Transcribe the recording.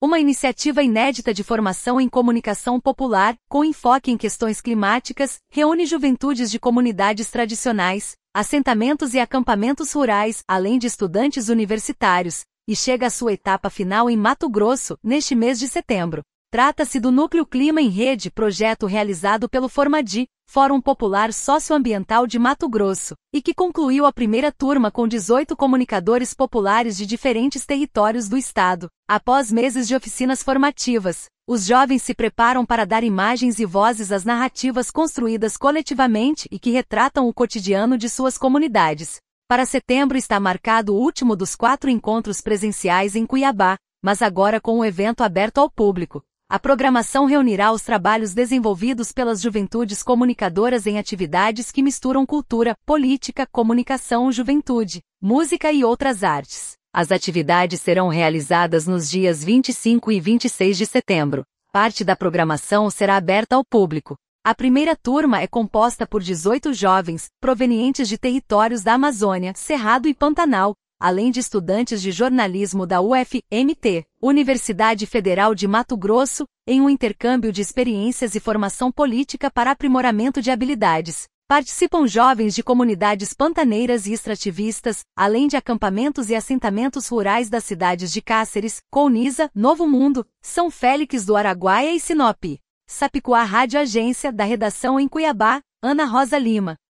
uma iniciativa inédita de formação em comunicação popular, com enfoque em questões climáticas, reúne juventudes de comunidades tradicionais, assentamentos e acampamentos rurais, além de estudantes universitários, e chega à sua etapa final em Mato Grosso, neste mês de setembro. Trata-se do Núcleo Clima em Rede, projeto realizado pelo Formadi, Fórum Popular Socioambiental de Mato Grosso, e que concluiu a primeira turma com 18 comunicadores populares de diferentes territórios do estado. Após meses de oficinas formativas, os jovens se preparam para dar imagens e vozes às narrativas construídas coletivamente e que retratam o cotidiano de suas comunidades. Para setembro está marcado o último dos 4 encontros presenciais em Cuiabá, mas agora com o evento aberto ao público. A programação reunirá os trabalhos desenvolvidos pelas juventudes comunicadoras em atividades que misturam cultura, política, comunicação, juventude, música e outras artes. As atividades serão realizadas nos dias 25 e 26 de setembro. Parte da programação será aberta ao público. A primeira turma é composta por 18 jovens, provenientes de territórios da Amazônia, Cerrado e Pantanal, além de estudantes de jornalismo da UFMT, Universidade Federal de Mato Grosso, em um intercâmbio de experiências e formação política para aprimoramento de habilidades. Participam jovens de comunidades pantaneiras e extrativistas, além de acampamentos e assentamentos rurais das cidades de Cáceres, Colniza, Novo Mundo, São Félix do Araguaia e Sinop. Sapicoá Rádio Agência, da redação em Cuiabá, Ana Rosa Lima.